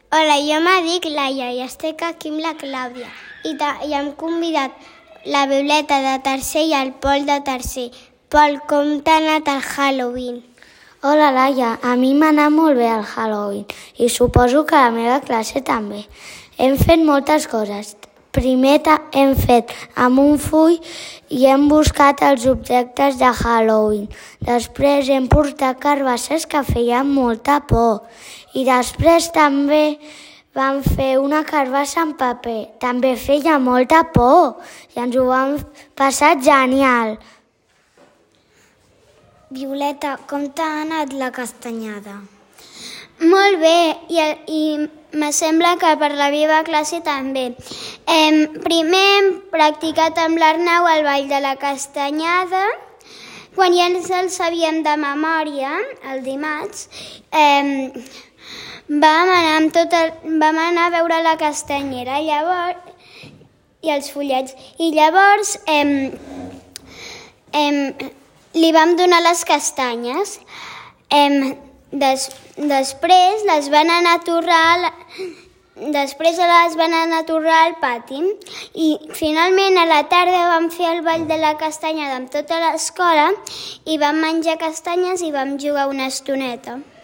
Hola, jo me dic Laia i estic aquí amb la Clàudia i hem convidat la Violeta de tercer i el Pol de tercer. Pol, com t'ha anat el Halloween? Hola, Laia. A mi m'ha anat molt bé el Halloween i suposo que a la meva classe també. Hem fet moltes coses. Primer hem fet amb un full i hem buscat els objectes de Halloween. Després hem portat carbasses que feien molta por. I després també vam fer una carbassa en paper. També feia molta por i ens ho vam passar genial. Violeta, com t'ha anat la castanyada? Molt bé, i me sembla que per la meva classe també. Primer hem practicat amb l'Arnau el ball de la castanyada. Quan ja ens el sabíem de memòria, el dimarts, vam anar a veure la castanyera i els follets. I llavors li vam donar les castanyes. Després les van anar a torrar al pati i finalment a la tarda vam fer el ball de la castanyada amb tota l'escola i vam menjar castanyes i vam jugar una estoneta.